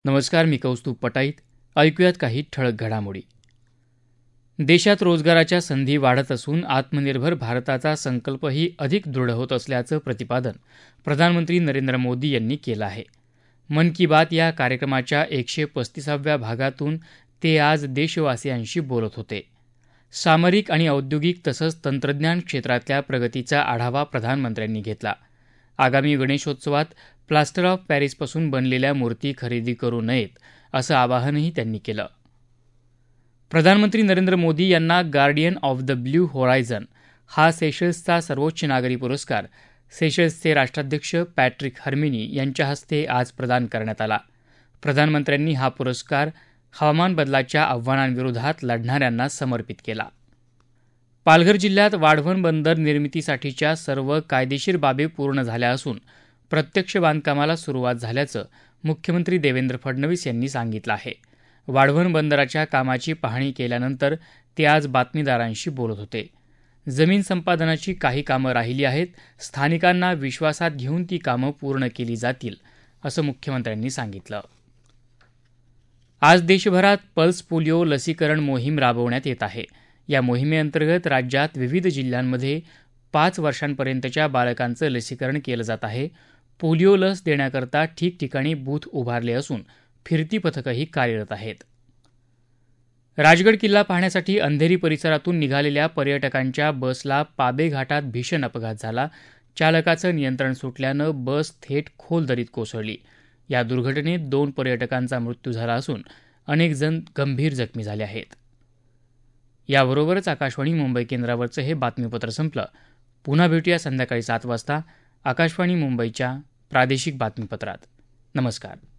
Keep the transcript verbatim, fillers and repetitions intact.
नमस्कार, मी कौस्तुभ पटाईत. ऐकूयात काही ठळक घडामोडी. देशात रोजगाराच्या संधी वाढत असून आत्मनिर्भर भारताचा संकल्पही अधिक दृढ होत असल्याचं प्रतिपादन प्रधानमंत्री नरेंद्र मोदी यांनी केलं आहे. मन की बात या कार्यक्रमाच्या एकशे पस्तीसाव्या भागातून ते आज देशवासियांशी बोलत होते. सामरिक आणि औद्योगिक तसंच तंत्रज्ञान क्षेत्रातल्या प्रगतीचा आढावा प्रधानमंत्र्यांनी घेतला. आगामी गणेशोत्सवात प्लास्टर ऑफ पॅरिसपासून बनलेल्या मूर्ती खरेदी करू नयेत असं आवाहनही त्यांनी केलं. प्रधानमंत्री नरेंद्र मोदी यांना guardian of the blue horizon हा सेशल्सचा सर्वोच्च नागरी पुरस्कार सेशल्सचे राष्ट्राध्यक्ष पॅट्रिक हर्मिनी यांच्या हस्ते आज प्रदान करण्यात आला. प्रधानमंत्र्यांनी हा पुरस्कार हवामान बदलाच्या आव्हानांविरोधात लढणाऱ्यांना समर्पित केला. पालघर जिल्ह्यात वाढवण बंदर निर्मितीसाठीच्या सर्व कायदेशीर बाबी पूर्ण झाल्या असून प्रत्यक्ष बांधकामाला सुरुवात झाल्याचं मुख्यमंत्री देवेंद्र फडणवीस यांनी सांगितलं आहे. वाढवण बंदराच्या कामाची पाहणी केल्यानंतर ते आज बातमीदारांशी बोलत होते. जमीन संपादनाची काही कामं राहिली आहेत. स्थानिकांना विश्वासात घेऊन ती कामं पूर्ण केली जातील असं मुख्यमंत्र्यांनी सांगितलं. आज देशभरात पल्स पोलिओ लसीकरण मोहीम राबवण्यात येत आहे. या मोहिमेअंतर्गत राज्यात विविध जिल्ह्यांमध्ये पाच वर्षांपर्यंतच्या बालकांचं लसीकरण केलं जात आहे. पोलिओ लस देण्याकरता ठिकठिकाणी बूथ उभारले असून फिरती पथकंही कार्यरत आहेत. राजगड किल्ला पाहण्यासाठी अंधेरी परिसरातून निघालेल्या पर्यटकांच्या बसला पाबे घाटात भीषण अपघात झाला. चालकाचं नियंत्रण सुटल्यानं बस थेट खोल दरीत कोसळली. या दुर्घटनेत दोन पर्यटकांचा मृत्यू झाला असून अनेक जण गंभीर जखमी झाले आहेत. याबरोबरच आकाशवाणी मुंबई केंद्रावरचं हे बातमीपत्र संपलं. पुन्हा भेटूया संध्याकाळी सात वाजता आकाशवाणी मुंबईच्या प्रादेशिक बातमीपत्रात. नमस्कार.